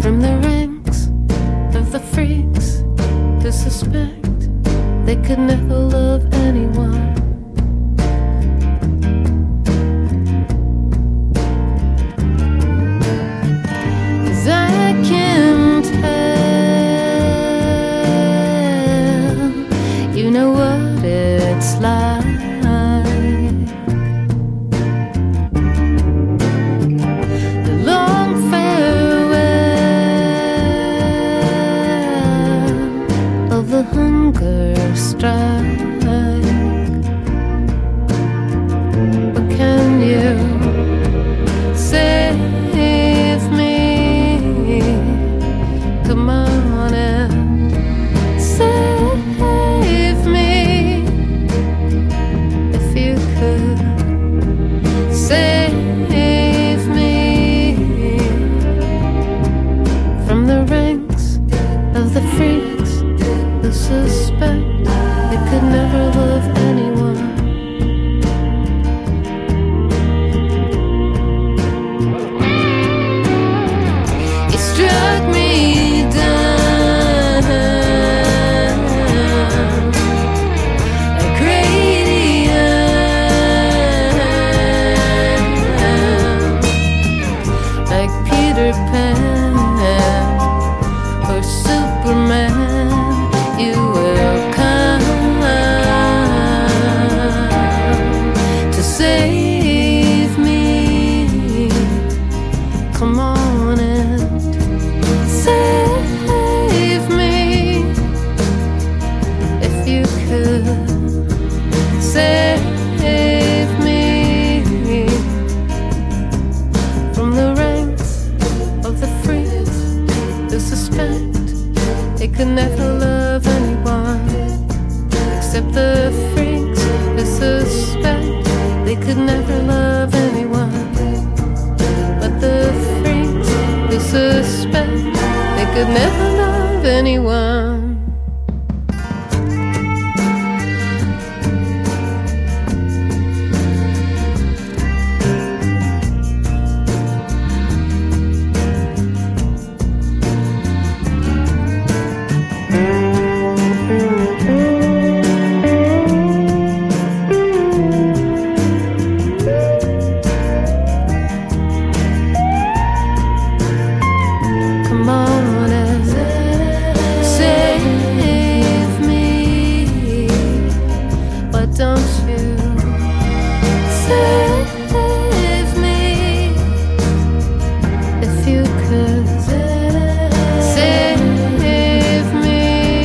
From the ranks of the freaks who suspect they could never love anyone. 'Cause I can tell, you know what it's like. The long farewell of the hunger strike. But can you save me? Come on and save me. If you could save me from the ranks of the freaks who suspect they could never love anyone. You struck me down like radium, like Peter Pan or Superman. You will come to save me. Come on and save me. If you could save me from the ranks of the freaks who suspect they could never love anyone, except the freaks who suspect they could never love anyone. But the freaks who suspect they could never love anyone. Come on and save me. Why don't you save me? If you could save me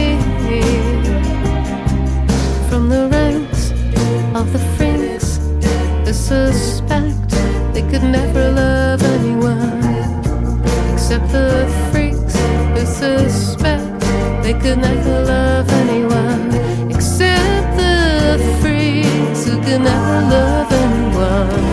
from the ranks of the freaks who suspect they could never love anyone, except the freaks who suspect they could never love anyone, except the freaks who could never love anyone.